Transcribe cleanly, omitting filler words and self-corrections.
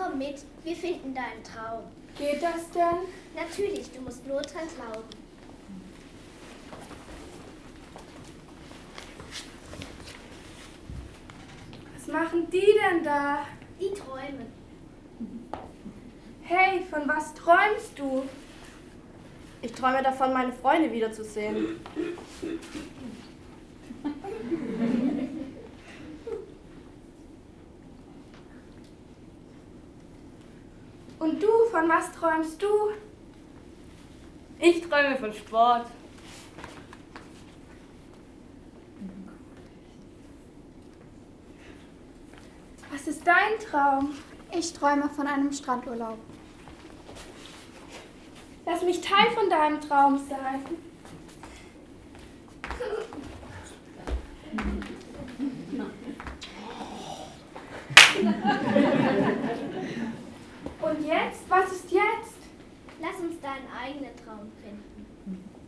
Komm mit, wir finden deinen Traum. Geht das denn? Natürlich, du musst nur dran glauben. Was machen die denn da? Die träumen. Hey, von was träumst du? Ich träume davon, meine Freunde wiederzusehen. Und du, von was träumst du? Ich träume von Sport. Was ist dein Traum? Ich träume von einem Strandurlaub. Lass mich Teil von deinem Traum sein. Und jetzt? Was ist jetzt? Lass uns deinen eigenen Traum finden.